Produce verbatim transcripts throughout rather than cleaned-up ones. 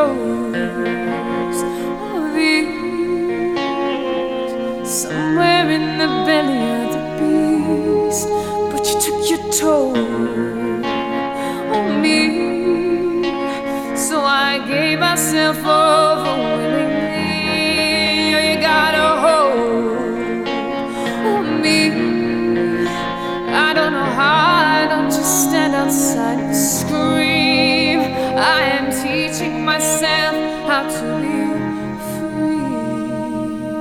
rose or these, somewhere in the belly of the beast. But you took your toll on me, so I gave myself over willingly. You got a hold on me. I don't know how, I don't just stand outside and scream. I am teaching myself how to be free.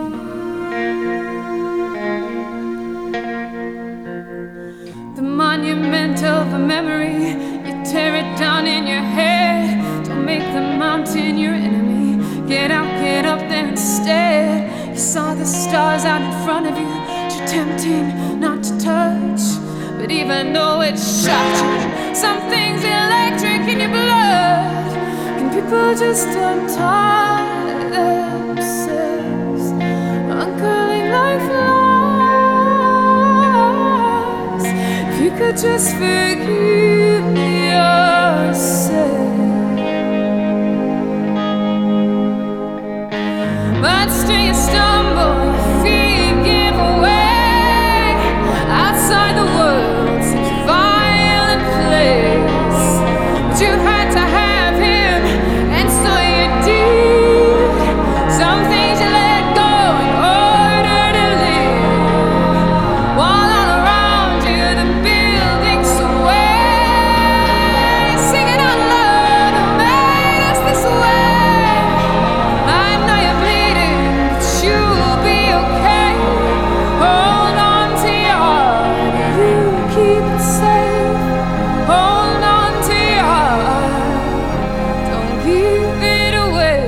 The monument of a memory, you tear it down in your head. Don't make the mountain your enemy. Get out, get up there instead. You saw the stars out in front of you, too tempting not to touch. But even though it shocked you, something's electric in your blood. Can people just untie themselves, uncurling like flies? If you could just forgive yourself. But still you stumble, your feet give away. Outside the world's such a violent place, but you had to have him, and so you did. Some things you let go in order to live, while all around you the buildings sway, singing out loud, "Who made us this way?" I know you're bleeding, but you'll be okay. Hold on to your heart, you keep it safe. Hold on to your heart, don't give it away.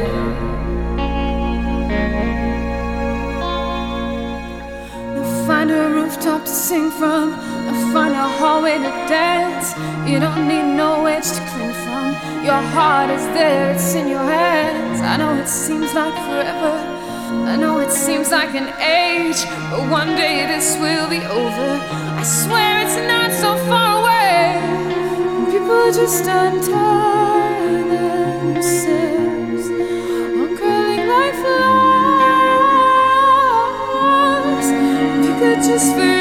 Now find a rooftop to sing from, now find a hallway to dance. You don't need no edge to cling from. Your heart is there, it's in your hands. I know it seems like forever, I know it seems like an age, but one day this will be over. I swear it's not so far away. And people just untie themselves, uncurling like flies. If you could just forget